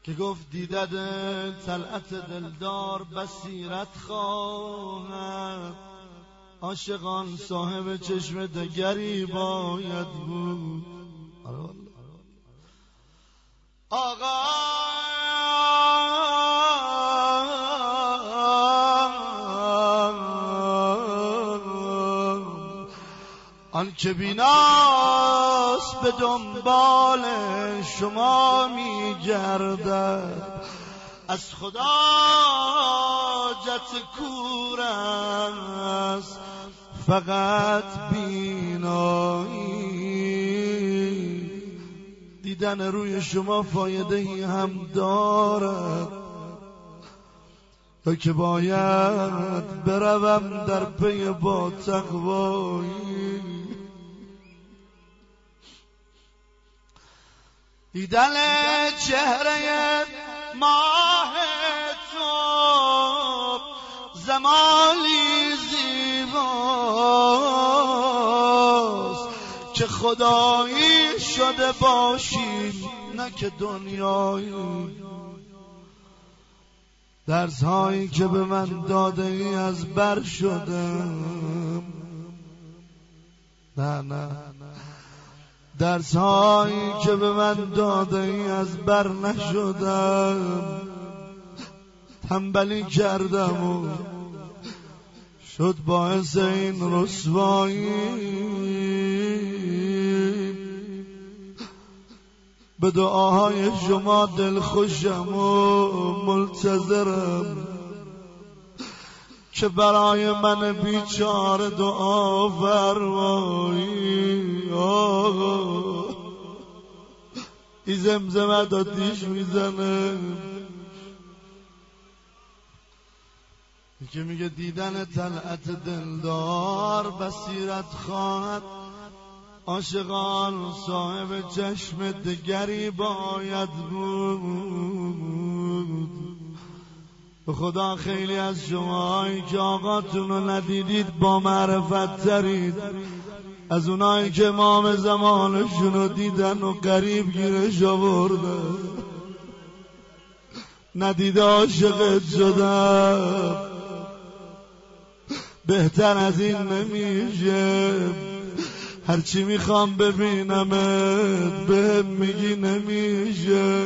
که گفت دیدن طلعت دلدار بصیرت خواهد، عاشقان صاحب چشم دگری باید بود. آقا آن که بیناست به دنبال شما میگردد، از خدا جت کور است فقط بینایی. دیدن روی شما فایده‌ای هم دارد تا که باید بروم در پی با تقوایی. دیدن چهره ماه تو زمانی زیباست که خدایی شده باشی نه که دنیایی. درس هایی که به من داده ای از بر شدم، نه درس هایی که به من داده ای از بر نشدم. تنبلی کردم و شد باعث این رسوایی. به دعاهای شما دلخوشم و منتظرم که برای من بیچاره دعا فرمایی. این زمزمه آتیش میزنه که میگه دیدن طلعت دلدار بصیرت خواهد، عاشقان صاحب چشم دگری باید بود. به خدا خیلی از شماهایی که آقاتون رو ندیدید با معرفت ترید از اونایی که امام زمانشون رو دیدن و قریب گیرش آوردن. ندیده عاشقت شدم، بهتر از این نمیشه. هرچی میخوام ببینمت بهم میگی نمیشه.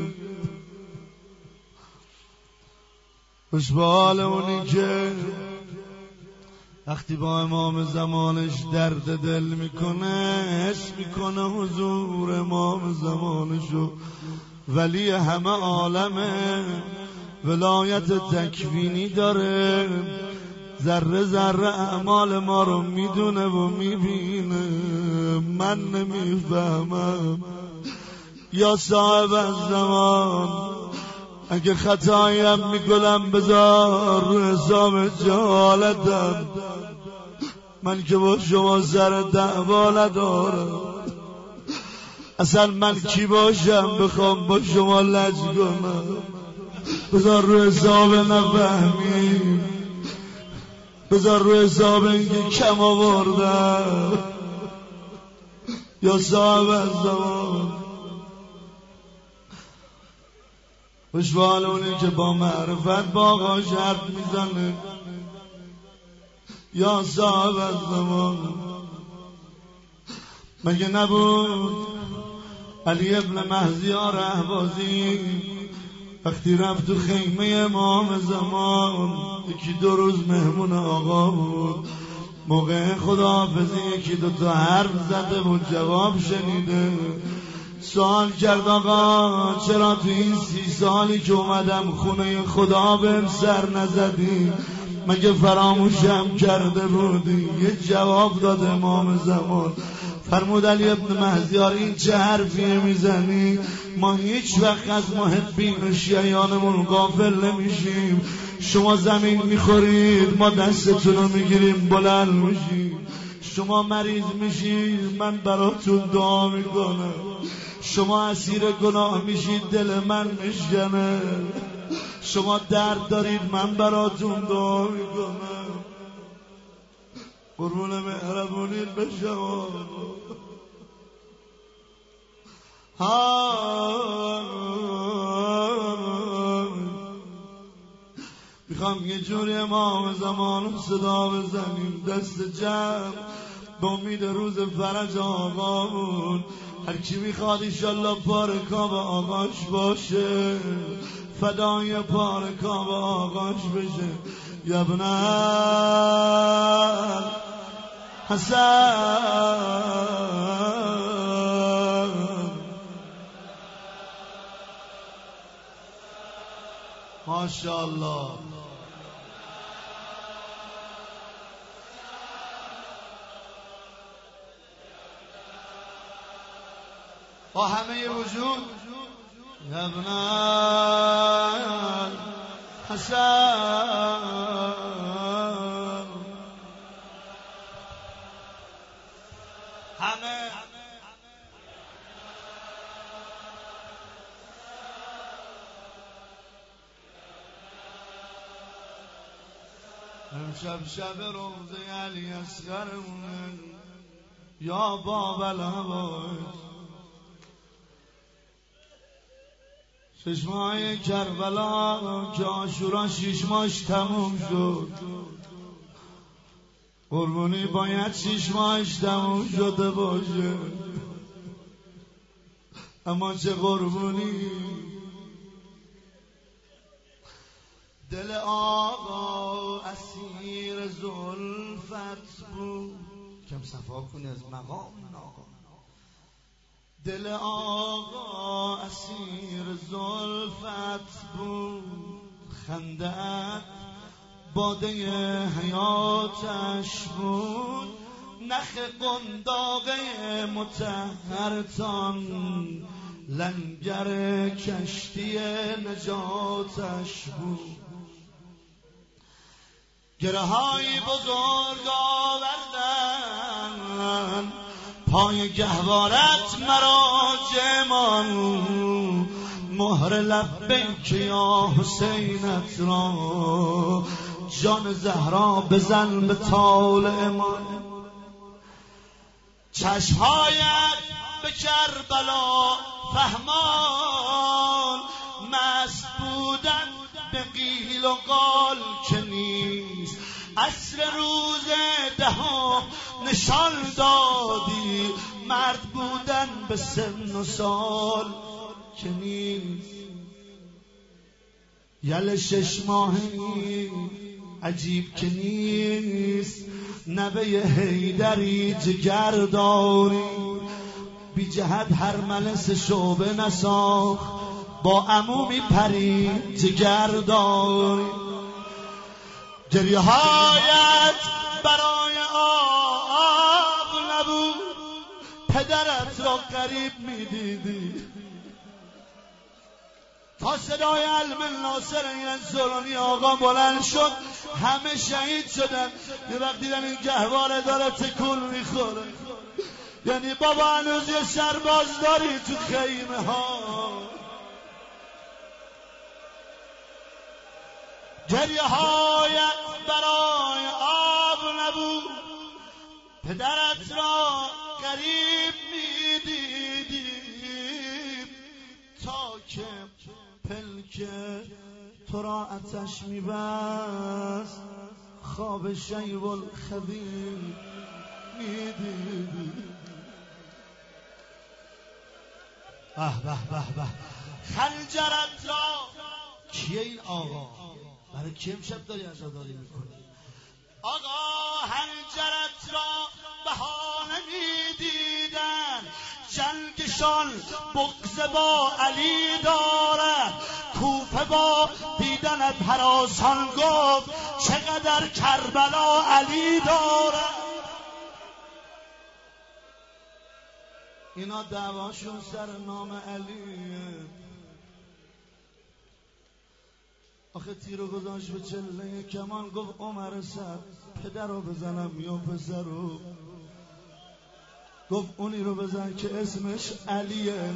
خوش به حال اونی که وقتی با امام زمانش درد دل میکنه حس میکنه حضور امام زمانشو ولی همه عالمه، ولایت تکوینی داره، ذره ذره اعمال ما رو میدونه و میبینه. من نمیفهمم یا صاحب الزمان، اگه خطایم میکنم بذار رو حساب جهالتم. من که با شما سر دعوا ندارم، اصلا من کی باشم بخوام با شما لج کنم. بذار رو حساب نفهمی، بذار رو حساب اینکه کم آوردم یا صاحب الزمان. خوشحال اونی که با معرفت با آقا شرط میزنه یا صاحب الزمان. مگه نبود علی ابن مهزیار اهوازی وقتی رفت تو خیمه امام زمان، یکی 2 روز مهمون آقا بود، موقع خداحافظی یکی 2 تا حرف زده و جواب شنیده. سوال کرد آقا چرا تو این 30 سالی که اومدم خونه خدا بهم سر نزدی؟ مگه فراموشم کرده بودی؟ یه جواب داد امام زمان، فرمود علی ابن مهزیار این چه حرفیه میزنی؟ ما هیچ وقت از محبین و شیعیانمون غافل نمیشیم. شما زمین میخورید ما دستتون رو میگیریم بلند میشیم. شما مریض میشید من براتون دعا میکنم. شما اسیر گناه میشید دل من میشکنه. شما درد دارید من براتون دعا میکنم. قربون مهربونین به شما. ها میخوام یه جوری امام زمان صدا بزنیم دست جمع با امید روز فرج آقامون. هر کی میخواد ایشالله پارکاب آقاش باشه، فدای پارکاب آقاش بشه. یبن حسن ماشاءالله. با همه وجود ابن حسن همه امشب شب روزه علی اصغرمونه یا باب العباد. شش ماه کربلا که عاشورا 6 ماهش تموم شد، قربونی باید 6 ماهش تموم شده باشه، اما چه قربونی. دل آقا اسیر زلفت بود، کم صفا کنی از مقام آقا. دل آقا اسیر زلفت بود، خنده‌ات باده حیاتش بود، نخ قنداقه مطهرتان لنگر کشتی نجاتش بود. گره‌های بزرگ آوردن پای گهوارت مراجمان، مهر لبیک یا حسینت را جان زهرا بزن به طالع من. چشمهایت به کربلا فهمان، مست بودن به قیل و قال که نیست. عصر روز 10 نشان دادی، مرد بودن به سن و سال که نیست. یل 6 ماهی عجیب که نیست، نوه حیدری جگرداری، بی جهت هر ملس شعبه نساخت، با عمومی پری جگرداری. گریه هایت برای آب نبود، پدرت را غریب میدیدی. تا صدای علم ناصر ینصرونی آقا بلند شد، همه شهید شدن. یه وقت دیدن این گهواره داره تکون میخوره، یعنی بابا هنوز یه سرباز داری تو خیمه ها. گریه هایت برای آب نبود، پدرت را غریب میدیدیم، تا که پلک تو را آتش میبست، خواب شیب الخدیر میدیدیم. به به به به. خنجرت را کیه این آقا؟ برای کی امشب داری عزاداری میکنی؟ آقا خنجرت را بهانه میدیدن، جنگشان بغض با علی دارد. کوفه با دیدنت هراسان گفت، چقدر کربلا علی دارد. اینا دعواشون سر نام علیه. آخه تیرو گذاشت به چله کمان، گفت عمر سر پدر رو بزنم یا پسر رو؟ گفت اونی رو بزن که اسمش علیه.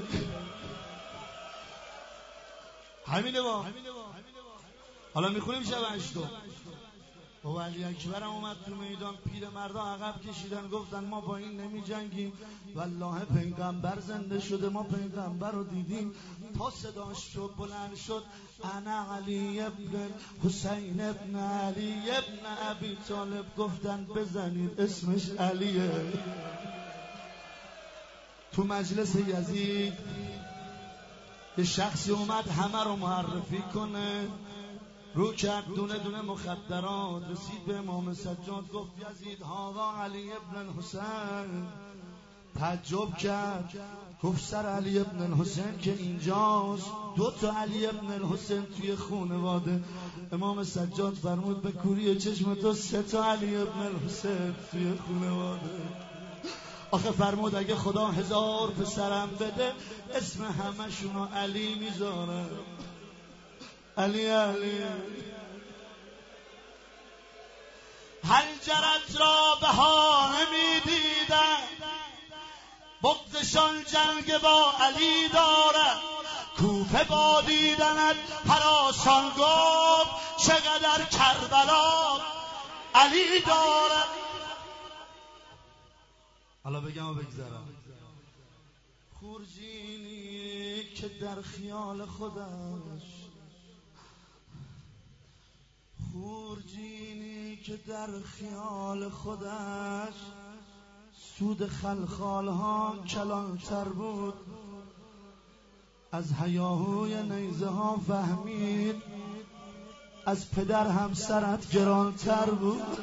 همینه با حالا میخونیم شب 8. و علی اکبر اومد تو میدان، پیر مردا عقب کشیدن گفتن ما با این نمی جنگیم، والله پیغمبر زنده شده، ما پیغمبر رو دیدیم. تا صداش شد بلند شد انا علی ابن حسین ابن علی ابن ابی طالب. گفتن بزنید اسمش علیه. تو مجلس یزید یه شخصی اومد همه رو معرفی کنه، رو کرد دونه دونه مخدرات، رسید به امام سجاد گفت یزید هاوا علی ابن الحسین. تعجب کرد گفت سر علی ابن الحسین که اینجاست، 2 تا علی ابن الحسین توی خانواده. امام سجاد فرمود به کوری چشم تو 3 تا علی ابن الحسین توی خانواده. آخه فرمود اگه خدا 1000 پسرم بده اسم همشونو علی میذاره. علی علی هنجرت را بهانه میدیدن، بغضشان جنگ با علی دارد. کوفه با دیدنت هراسان گفت چقدر کربلا علی دارد. حالا بگم و بگذارم. خورجینی که در خیال خودش، خورجینی که در خیال خودش سود خلخال ها کلانتر بود، از هیاهوی نیزه ها فهمید از پدر همسرت گرانتر بود.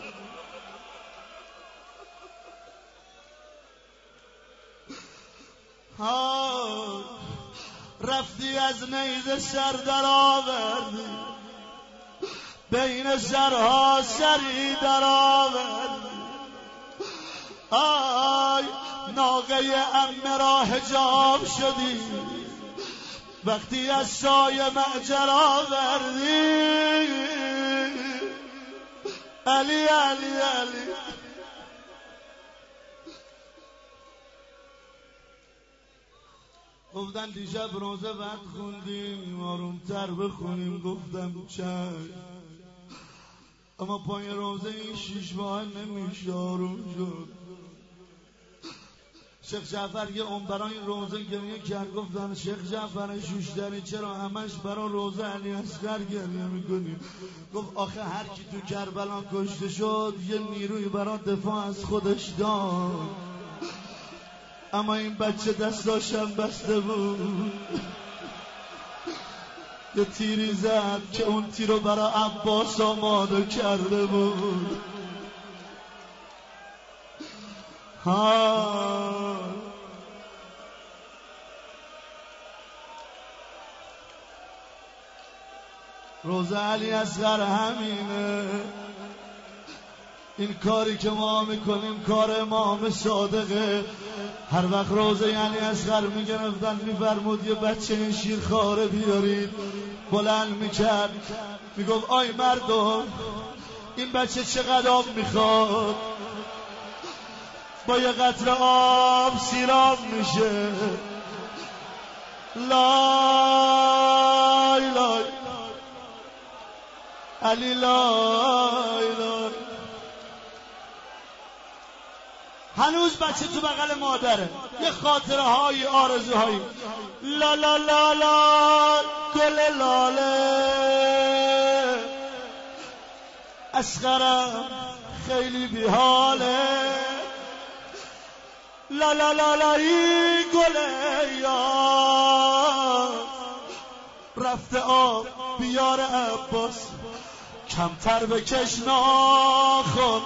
رفتی از نیزه سر در آوردی، بین سرها سری در آوردی. آی ناقه عمه را حجاب شدی، وقتی از سایه معجر آوردی. علی علی علی گفتن دیشب روزه بعد خوندیم آرومتر بخونیم. گفتم چشم، اما پای روزه این 6 ماه نمیشه آروم شد. شیخ جعفر یه برای روزه گریه کرد. گفتن شیخ جعفر شوشتری چرا همش برای روزه علی اصغر گریه میکنی؟ گفت آخه هر کی تو کربلا کشته شد یه نیروی برای دفاع از خودش داد، اما این بچه دستاشم بسته بود، یه تیری زد که اون تیرو برای عباس آماده کرده بود. روزه علی اصغر همینه. این کاری که ما میکنیم کار امام صادقه. هر وقت روزه علی اصغر میگرفتن میفرمود یه بچه شیرخواره بیارید، بلند میکرد میگفت آی مردم این بچه چقدر آب میخواد؟ با یه قطره آب سیراب میشه. لای لای علی لای لای. هنوز بچه تو بغل مادره، یه خاطره های آرزوهایی. لا لا لا لا گل لاله اصغرم خیلی بیحاله. لا لا لا لا ای گل یار رفته آب بیار عباس، کمتر بکش ناخن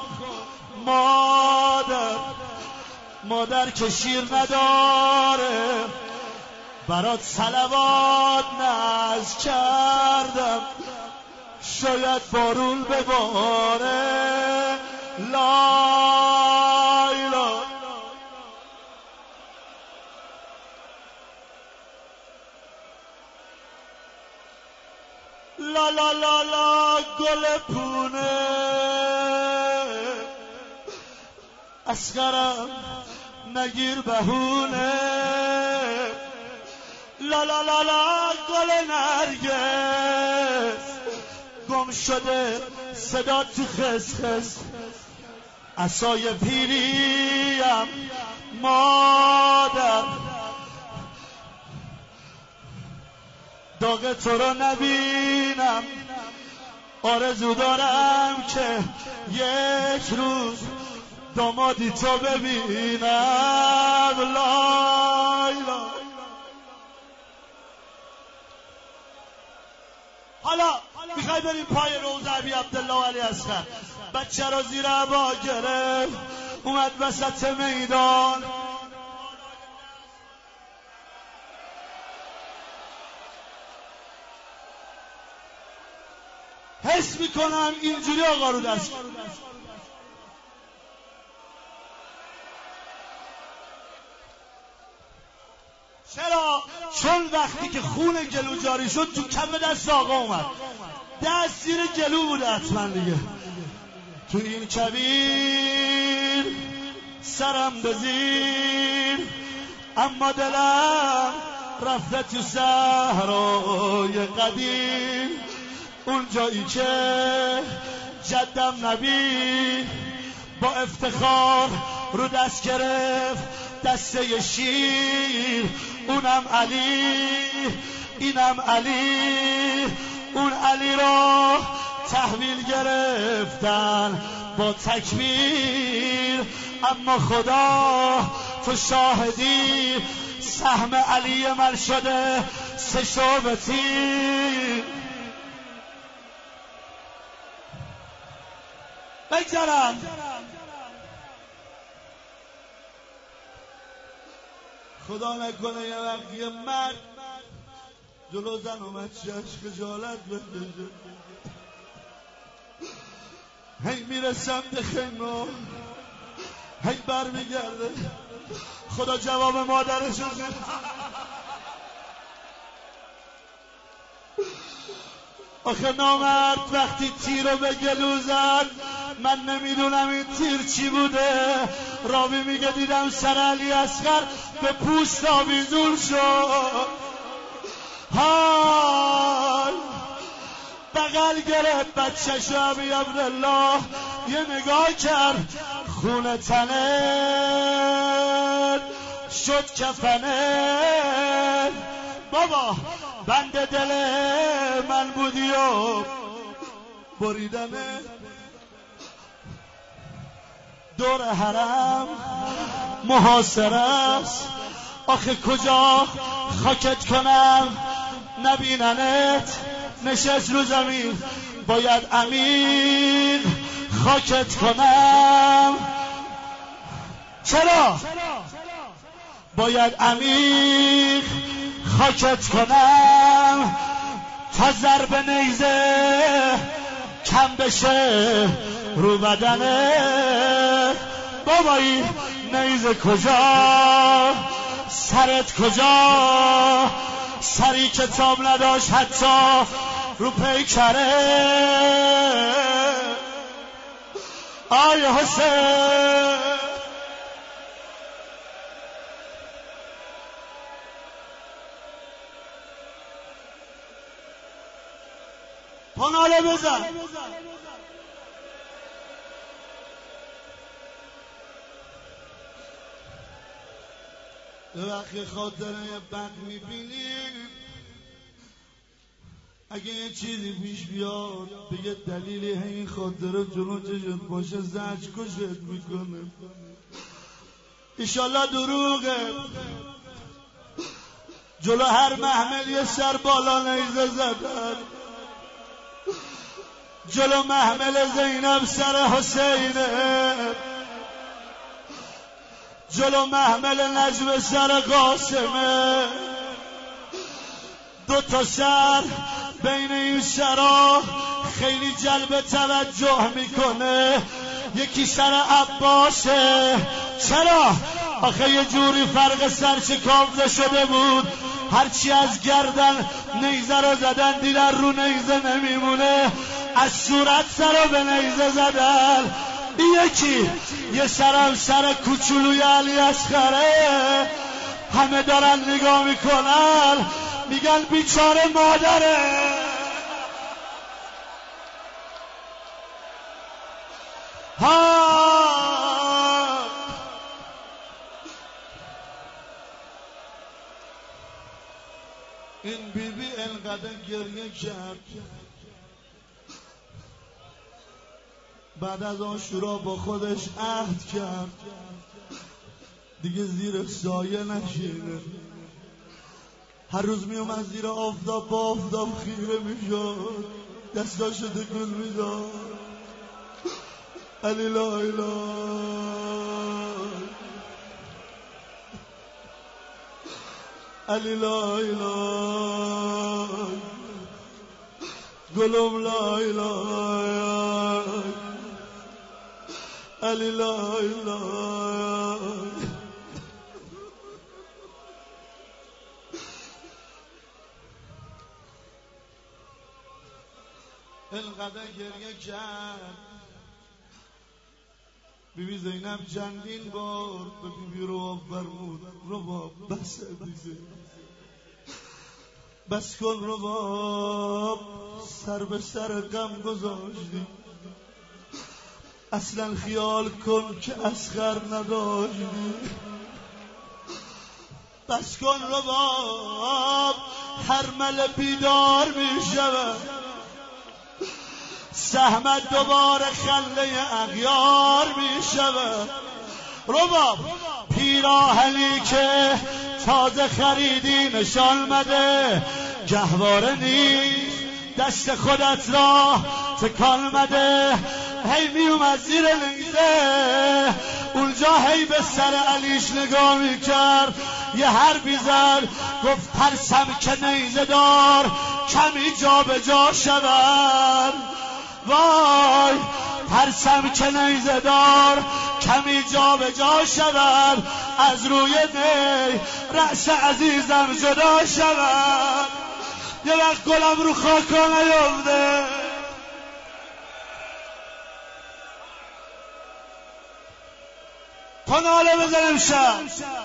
مادر که شیر نداره، برات صلوات نذر کردم شاید بارون بباره. لای لای لا لا لا لا گل پونه اصغرم نگیر بهونه. لا لا لا لا گل نرگس گم شده صدا تو خسخس عصای پیریم مادر داغ تو رو نبینم آرزو دارم که یک روز دامادی تو ببینم لایلا. حالا میخوای بریم پای روضه ابی عبدالله علی اصغر. بچه رو زیر عبا گرفت اومد وسط میدان حس میکنم اینجوری آقا رو دست چرا؟ چون وقتی که خون گلو جاری شد تو کف دست آقا اومد دست زیر گلو بوده حتما دیگه. تو این کبیر سرم بزیر اما دلم رفته تو صحرای قدیم اون جایی که جدم نبی با افتخار رو دست گرفت دسته شیر اونم علی اینم علی اون علی را تحویل گرفتن با تکبیر اما خدا تو شاهدی سهم علی من شده سه شعبتی. بگذارم خدا نکنه یه وقتی یه مرد جلو زن اومد چشم خجالت بکشه هی میرسم به خیمه هی بر میگرده خدا جواب مادرش رو آخه نامرد وقتی تیر رو به گلو زد من نمیدونم این تیر چی بوده. راوی میگه دیدم سر علی اصغر به پوست آویزون شد های بغل گرفت بچه‌ش ابی عبدالله یه نگاه کرد خون تنت شد کفنت بابا بند دل من بودی و بریدنه دور حرم محاصره است آخه کجا خاکت کنم نبیننت نشست رو زمین باید عمیق خاکت کنم. چرا؟ باید عمیق خاکت کنم تا ضرب نیزه کم بشه رو بدنه. بابا این نیزه کجا سرت کجا سری کتاب نداشت حتی رو پیکره. آی حسین پناله بزن وقتی خاطره بد میبینی اگه یه چیزی پیش بیاد به یه دلیلی این خاطره جلو چشت باشه زج کشت میکنه. ایشالله دروغه جلو هر محمل یه سر بالا نیزه زدن جلو محمل زینب سر حسینه جلو محمل نجم سر قاسمه دو تا سر بین این سرا خیلی جلب توجه میکنه یکی سر عباسه. چرا؟ آخه یه جوری فرق سر شکافته شده بود هرچی از گردن نیزه رو زدن دیدن رو نیزه نمیمونه از صورت سر رو به نیزه زدن. یکی یه سرم سر کوچولوی علی اصغره همه دارن نگاه میکنن میگن بیچاره مادره. این بیبی انقدر گریه کرد بعد از عاشورا با خودش عهد کرد دیگه زیر سایه نشینه. هر روز می اومد زیر آفتاب با آفتاب خیره میشد دستاشو تکون میداد علی لا اله علی لا اله گلم لا اله علی لا اله. انقدر گریه کرد بیبی زینب چندین بار به بیبی رو فرمود رباب بس دیگه بس کن رباب سر به سر غم گذاشتی اصلا خیال کن که اصغر نداشتی بس کن رباب هر مل بیدار می شود سهمت دوباره خله اغیار می شود رباب پیراهنی که تازه خریدی نشان مده گهواره نیست دست خودت را تکان مده هی می اومد زیر نیزه اونجا هی به سر علیش نگاه می کرد یه حرفی زد گفت ترسم که نیزه دار کمی جا به جا شود وای ترسم که نیزه دار کمی جا به جا شود از روی نی رأس عزیزم جدا شود یه وقت گلم رو خاکا نیفته پناله بزنم شب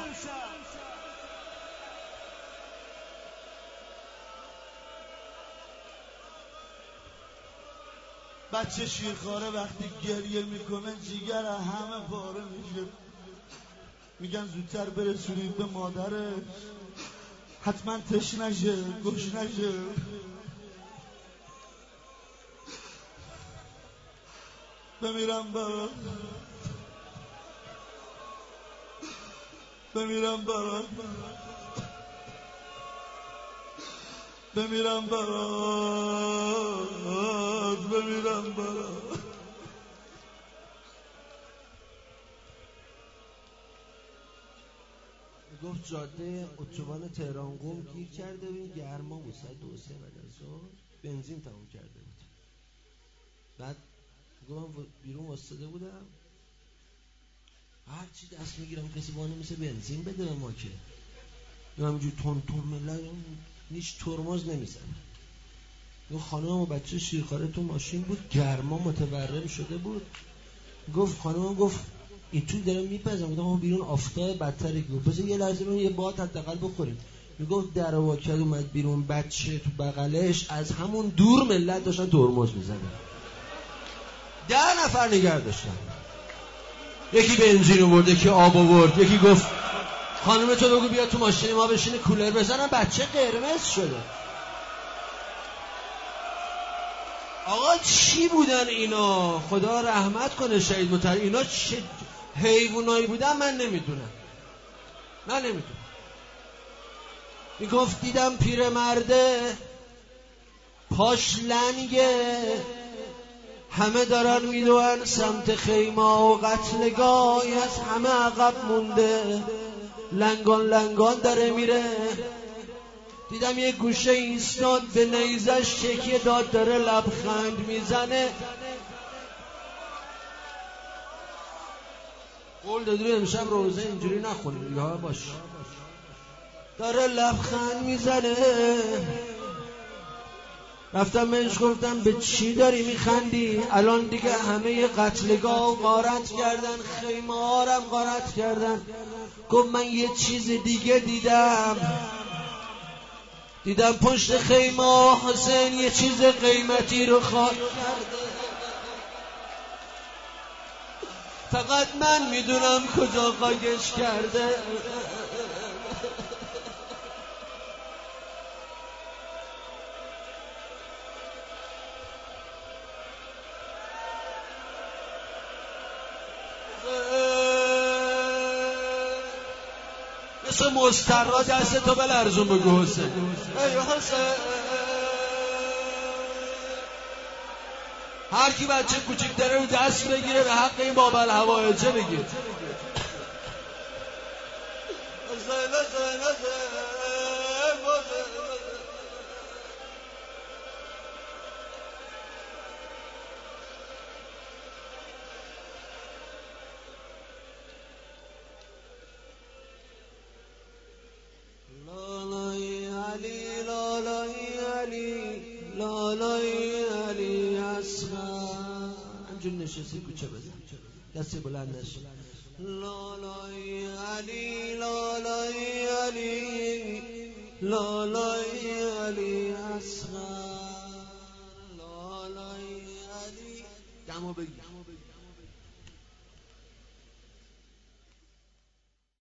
بچه شیرخواره وقتی گریه میکنه جیگر همه پاره میشه میگن زودتر برسونید به مادرش حتما تشنشه گشنشه بمیرم برات بمیرم برات بمیرم برات بمیرم برات گفت جاده اتوبان تهران قم گیر کرده و این گرما بود ساعت 2-3 بعد از ظهر بنزین تموم کرده بود بعد گفتم بیرون واسطه بودم هر چی دست میگیرم کسی وانه میشه بنزین بده به ما که همینجور تون ملت هیچ ترمز نمیزنه یه خانم و بچه شیرخواره تو ماشین بود گرما متورم شده بود گفت خانم گفت این توی دارم میپزم بودم بیرون آفتاب بدتری گفت بذار یه لحظه برون یه باد حداقل بخوریم میگفت در واکد اومد بیرون بچه تو بغلش از همون دور ملت داشتن ترمز میزنن 10 نفر نگه داشتن یکی بنزین آورد یکی آب آورد یکی گفت خانم تو بگو بیا تو ماشین ما بشینه کولر بزنن بچه قرمز شده آقا چی بودن اینا خدا رحمت کنه شهید مطهری اینا چه حیوانایی بودن من نمیدونم میگفت دیدم پیرمرده پاش لنگه همه دارن میدوئن سمت خیمه و قتلگاهی از همه عقب مونده لنگان داره میره دیدم یه گوشه ایستاد به نیزش شکیه داد داره لبخند میزنه قول دادی امشب روزه اینجوری نخونیم یا باش داره لبخند میزنه رفتم بهش گفتم به چی داری میخندی الان دیگه همه قتلگاه غارت کردن خیمه هارم غارت کردن گفت من یه چیز دیگه دیدم پشت خیمه حسین یه چیز قیمتی رو خاک کرده فقط من میدونم کجا خاکش کرده مثل مسترا دست تو بلرزون بگو حسین ای حسین. هر کی بچه کوچیک داره رو دست بگیره به حق این باب الهوایجه بگیر. لالای علی لالای علی لالای علی اصغر. همجور نشستی کوچه بزن دستی بلند نشد. لالای علی لالای علی لالای علی اصغر لالای علی. دمو بگیر